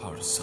پارسا.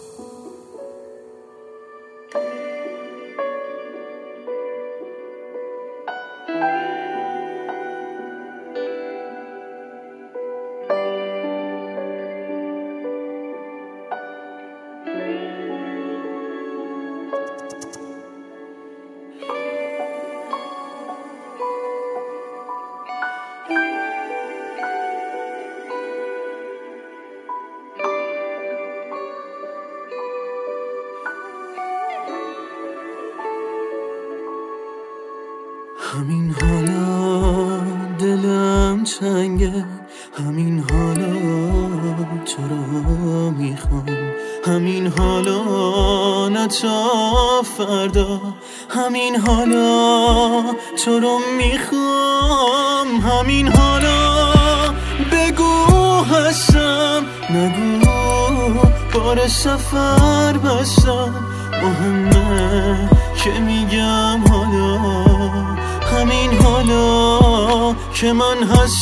همین حالا دلم تنگه، همین حالا تو رو میخوام، همین حالا نه تا فردا، همین حالا تو رو میخوام، همین حالا بگو هستم، نگو بار سفر بستم، مهمه که میگم حالا، همین حالا که من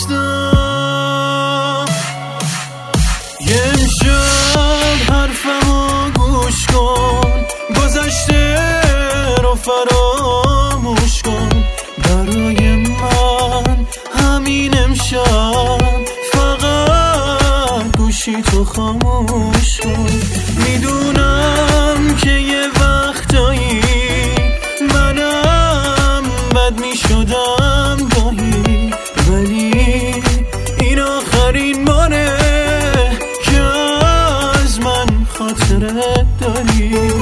هستم. یه امشب حرفمو گوش کن، گذشته رو فراموش کن، برای من همین امشب فقط گوشی تو خاموش کن. میدونم که یه وقتایی منم بد میشدم گاهی، ولی این آخرین باره که از من خاطرت داری.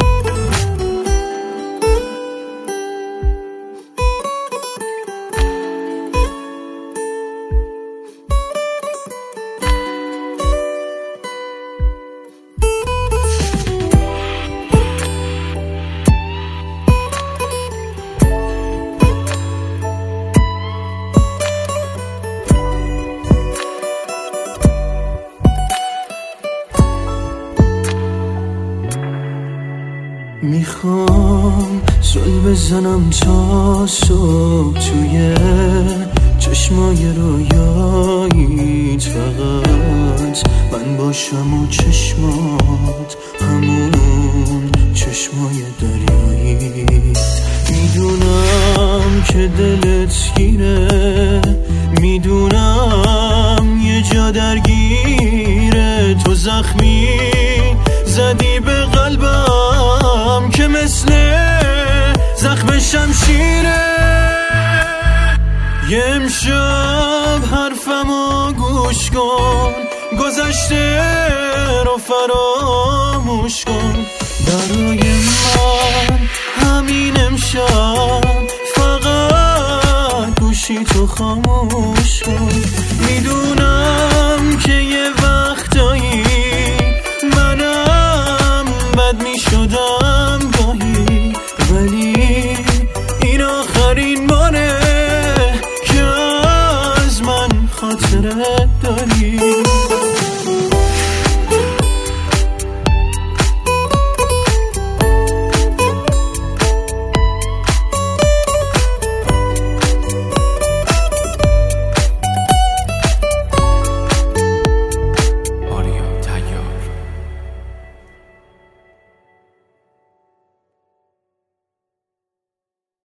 میخوام زل بزنم تا صبح توی چشمای رویاییت، فقط من باشم و چشمات همون چشمای دریاییت. میدونم که دلت گیره، میدونم یه جا درگیره، تو زخمی زدی به قلبم که مثل زخم شمشیره. یه امشب حرفمو گوش کن، گذشته رو فراموش کن، برای من همین امشب فقط گوشی تو خاموش کن. میدونم که یه وقتایی منم بد میشدم گاهی، ولی این آخرین باره که از من خاطرت داری.